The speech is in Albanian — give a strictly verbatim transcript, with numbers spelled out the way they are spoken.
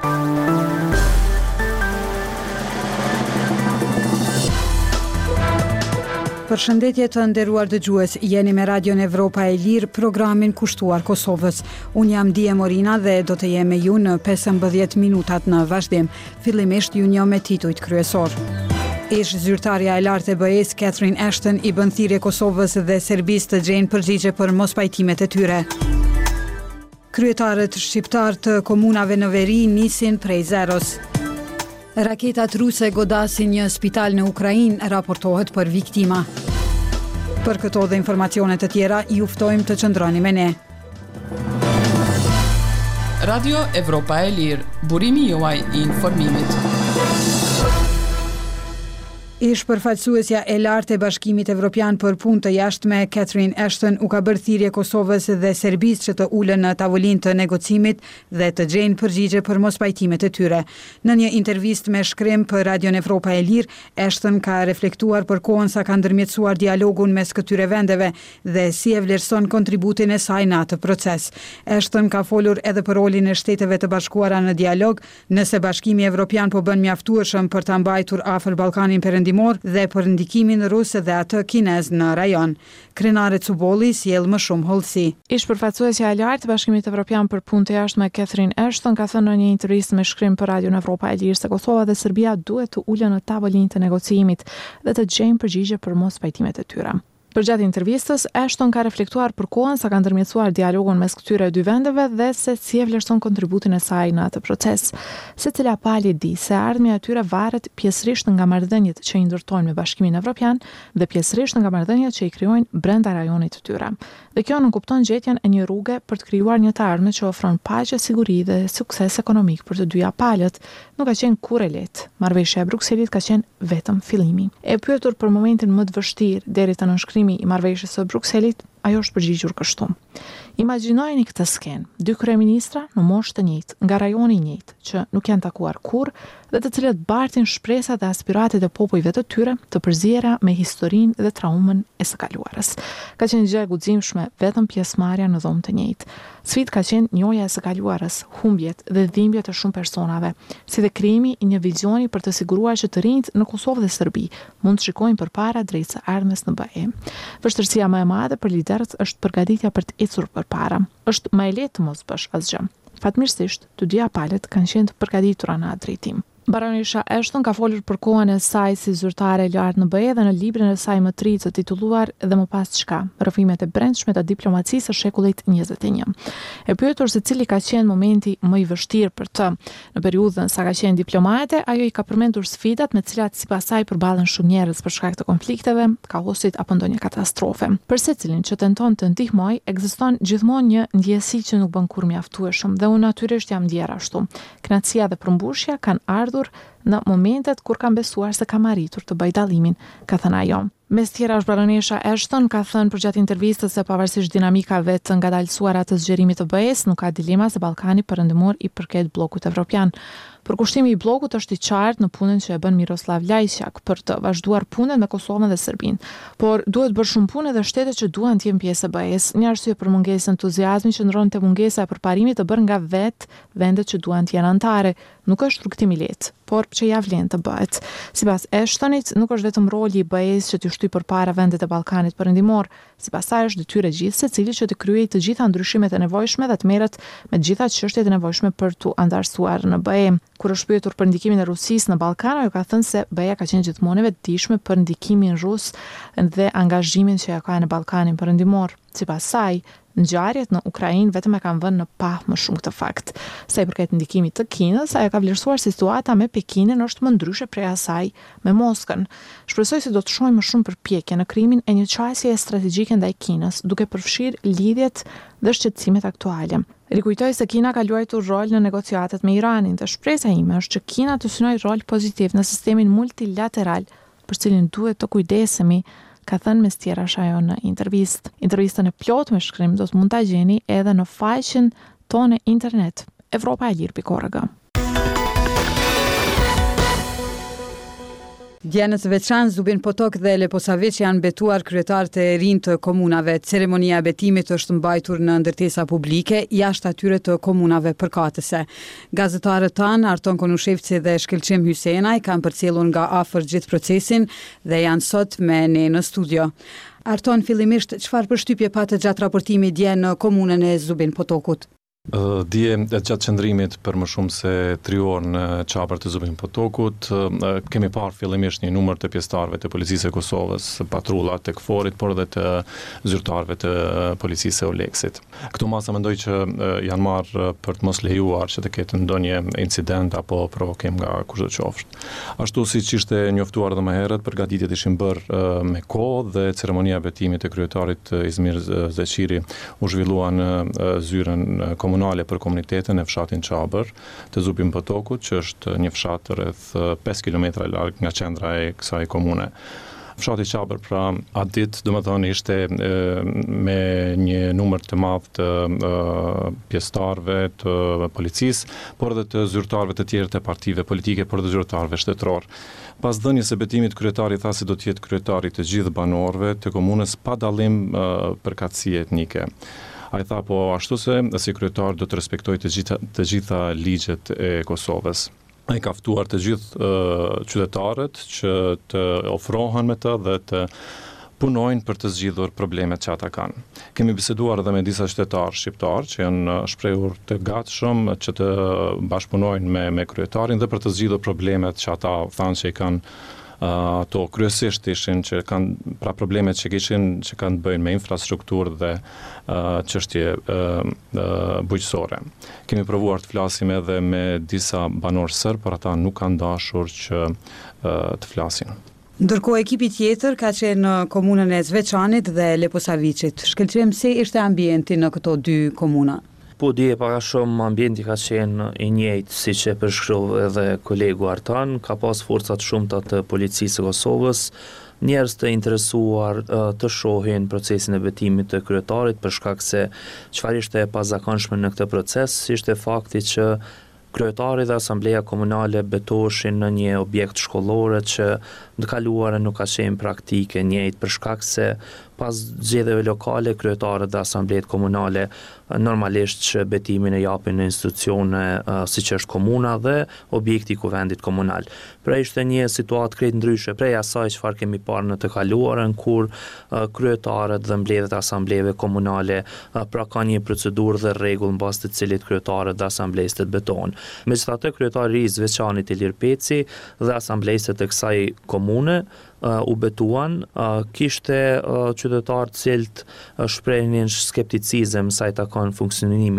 Përshëndetje të nderuar dëgjues, jeni me Radion Evropa e Lirë, programin kushtuar Kosovës. Unë jam Dije Morina dhe do të jem me ju në pesëmbëdhjetë minutat në vazhdim. Fillimisht ju njoh me titujt kryesor. Ish zyrtarja e lartë e B E-s Catherine Ashton i bën thirrje Kosovës dhe Serbisë të gjejnë përgjigje për mospajtimet e tyre. Kryetarët shqiptar të komunave në veri nisin prej zeros. Raketat ruse godasin një spital në Ukrainë, raportohet për viktima. Për këto dhe informacionet të tjera, ju ftojmë të qëndroni me ne. Radio Evropa e Lirë, burimi juaj i informimit. Ish përfaqësuesja e lartë e Bashkimit Evropian për punë të jashtme Catherine Ashton u ka bërë thirrje Kosovës dhe Serbisë që të ulen në tavolinë të negocimit dhe të gjejnë përgjigje për mospajtimet e tyre. Në një intervistë me shkrim për Radion Evropa e Lirë, Ashton ka reflektuar për kohën sa ka ndërmjetësuar dialogun mes këtyre vendeve dhe si e vlerëson kontributin e saj në atë proces. Ashton ka folur edhe për rolin e Shteteve të Bashkuara në dialog, nëse Bashkimi Evropian po bën mjaftueshëm për ta mbajtur afër Ballkanin Perëndimor dhe për ndikimin rus dhe atë kinez në rajon. Krenare Cubolli sjell më shumë hollësi. Ish përfaqësuesja e lartë e Bashkimit Evropian për punë të jashtme Catherine Ashton ka thënë në një intervistë me shkrim për Radion Evropa e Lirë se Kosova dhe Serbia duhet të ulen në tavolinë të negocimit dhe të gjejnë përgjigje për mospajtimet e tyre. Përgjatë intervistës, Ashton ka reflektuar për kohën sa ka ndërmjetësuar dialogun mes këtyre dy vendeve dhe se si e vlerëson kontributin e saj në atë proces. Secila palë di se ardhmja e tyre varet pjesërisht nga marrëdhëniet që i ndërtojnë me Bashkimin Evropian dhe pjesërisht nga marrëdhëniet që i krijojnë brenda rajonit të tyre. Dhe kjo nënkupton gjetjen e një rruge për të krijuar një të ardhme që ofron paqe, siguri dhe sukses ekonomik për të dyja palët. Nuk ka qenë kurrë e lehtë. Marrëveshja e Brukselit ka qenë vetëm fillimi. E pyetur për momentin më të vështirë deri te nënshkrimi i marrëveshjes së Brukselit, ajo është përgjigjur kështu. Imagjinojeni këtë skenë, dy kryeministra në moshë të njëjtë, nga rajoni i njëjtë, që nuk janë takuar kurrë dhe të cilët bartin shpresat dhe aspiratet e popujve të tyre të përziera me historinë dhe traumën e së kaluarës. Ka qenë gjë e guximshme vetëm pjesëmarrja në dhomë të njëjtë. Sfidë ka qenë njohja e së kaluarës, humbjet dhe dhimbjet e shumë personave, si dhe krijimi i një vizioni për të siguruar që të rinjt në Kosovë dhe Serbi mund të shikojnë përpara drejt së ardhmes në B E. Vështirësia më e madhe për liderët është përgatitja për të ecur përpara. Është më e lehtë të mos bësh asgjë. Fatmirësisht, të dyja palët kanë qenë të përgatitura në atë drejtim. Baronisha Ashton ka folur për kohën e saj si zyrtare e lartë në B E dhe në librin e saj më të ri të titulluar Dhe më pas çka, rrëfimet e brendshme të diplomacisë së shekullit njëzet e një. E pyetur se cili ka qenë momenti më i vështirë për të në periudhën sa ka qenë diplomate, ajo i ka përmendur sfidat me të cilat sipas saj përballen shumë njerëz për shkak të konflikteve, kaosit apo ndonjë katastrofe. Për secilin që tenton të ndihmojë, ekziston gjithmonë një ndjesi që nuk bën kurrë mjaftueshëm dhe unë natyrisht jam ndjer ashtu. Kënaqësia dhe përmbushja kanë ardhur në momentet kur kam besuar se kam arritur të bëj dallimin, ka thënë ajo. Mes tjera është baronesha Ashton ka thënë përgjatë intervistës se pavarësisht dinamikave të ngadalësuara të zgjerimit të B E-s, nuk ka dilema se Ballkani Perëndimor i përket bllokut evropian. Përkushtimi i bllokut është i qartë në punën që e bën Miroslav Lajçak për të vazhduar punën me Kosovën dhe Serbinë, por duhet bërë shumë punë edhe shtetet që duan të jenë pjesë e B E-s. Një arsye për mungesën e entuziazmit qëndron te mungesa e përparimit të bërë nga vetë vendet që duan të jenë anëtare. Nuk është rrugtim i lehtë, por që ja vlen të bëhet. Sipas Ashtonit, nuk është vetëm roli i B E-s që të shtyj përpara vendet e Ballkanit Perëndimor, sipas saj është detyrë e gjithë secili që të kryejë të gjitha ndryshimet e nevojshme dhe të merret me të gjitha çështjet e nevojshme për tu andarësuar në B E. Kur është pyetur për ndikimin e Rusisë në Ballkan, ajo ka thënë se B E-ja ka qenë gjithmonë e vetëdijshme për ndikimin rus dhe angazhimin që ja ka në Ballkanin Perëndimor. Sipas saj, ngjarjet në Ukrainë vetëm e kanë vënë në pa më shumë këtë fakt. Sa i përket ndikimit të Kinës, ajo ka vlerësuar se situata me Pekinin është më ndryshe prej asaj me Moskën. Shpresoj se do të shohim më shumë përpjekje në krijimin e një qasjeje strategjike ndaj Kinës, duke përfshirë lidhjet dhe shqetësimet aktuale. Rikujtoj se Kina ka luajtur rol në negociatet me Iranin dhe shpresa ime është që Kina të synojë rol pozitiv në sistemin multilateral për cilin duhet të kujdesemi, ka thënë mes tjerash ajo në intervistë. Intervistën e plot me shkrim do të mund ta gjeni edhe në faqen tonë internet evropa e lirë pikë org. Djenës veçanë Zubin Potok dhe Leposaviç janë betuar kryetarët e rinj të komunave. Ceremonia e betimit është mbajtur në ndërtesa publike jashtë atyre të komunave përkatëse. Gazetarët tanë Arton Konushevci dhe Shkëlqim Hysenaj kanë përcjellur nga afër gjithë procesin dhe janë sot me ne në studio. Arton, fillimisht çfarë përshtypje patë gjatë raportimit dje në komunën e Zubin Potokut? Dje gjatë qëndrimit për më shumë se tri orë në qabër të Zubin Potokut, kemi parë fillimisht një numër të pjesëtarëve të Policisë së Kosovës, patrulla të Kforit, por edhe të zyrtarëve të Policisë së Oleksit. Këto masa mendoj që janë marrë për të mos lejuar që të ketë ndonjë incident apo provokim nga kushdo qoftë. Ashtu siç ishte njoftuar edhe më herët, përgatitjet ishin bërë me kohë dhe ceremonia e betimit të kryetarit Izmir Zeqiri u zhvillua në zyrën komunale për komunitetin e fshatin Qabër të Zubin Potokut, që është një fshat rreth pesë kilometra larg nga qendra e kësaj komune. Fshati Qabër pra atë ditë domethënë ishte e, me një numër të madh të pjesëtarëve të policisë, por edhe të zyrtarëve të tjerë të partive politike, por edhe zyrtarëve shtetëror. Pas dhënies së betimit, kryetari tha se do të jetë kryetari të gjithë banorëve të komunës pa dallim përkatësie etnike. Ai tha po ashtu se si kryetar do të respektojë të gjitha, të gjitha ligjet e Kosovës. Ai ka ftuar të gjithë uh, qytetarët që të ofrohen me të dhe të punojnë për të zgjidhur problemet që ata kanë. Kemi biseduar edhe me disa qytetarë shqiptar që janë shprehur të gatshëm që të bashkëpunojnë me me kryetarin dhe për të zgjidhur problemet që ata thanë që i kanë Uh, ato kryesisht ishin që kanë pra problemet që kishin që kanë të bëjnë me infrastrukturë dhe uh, çështje uh, uh, bujqësore. Kemi provuar të flasim edhe me disa banorë serb, por ata nuk kanë dashur që uh, të flasin. Ndërkohë ekipi tjetër ka qenë në komunën e Zveçanit dhe Leposaviçit. Shkëlqim se ishte ambienti në këto dy komuna. Po dje para shumë ambienti ka qenë i njëjtë siç e përshkrov edhe kolegu Artan, ka pas forcat shumëta të Policisë së Kosovës, njerëz të interesuar të shohin procesin e betimit të kryetarit për shkak se çfarë ishte e pazakonshme në këtë proces, ishte fakti që kryetari dhe asambleja komunale betoheshin në një objekt shkollore që në kaluarën nuk ka qenë praktike njëjtë për shkak se pas zgjedhjeve lokale kryetarët dhe asamblejat komunale normalisht që betimin e japin në institucione uh, siç është komuna dhe objekti i kuvendit komunal. Pra ishte një situatë krejt ndryshe prej asaj çfarë kemi parë në të kaluarën kur uh, kryetarët dhe mbledhjet e asambleve komunale uh, pra ka një procedurë dhe rregull mbas të cilit kryetarët dhe asamblejtë betohen. Megjithatë kryetari i Zveçanit Ilir Peci dhe asamblejtë të kësaj komune Uh, u betuan, uh, kishte uh, qytetarë të cilët uh, shprehnin skepticizëm sa i takon funksionimit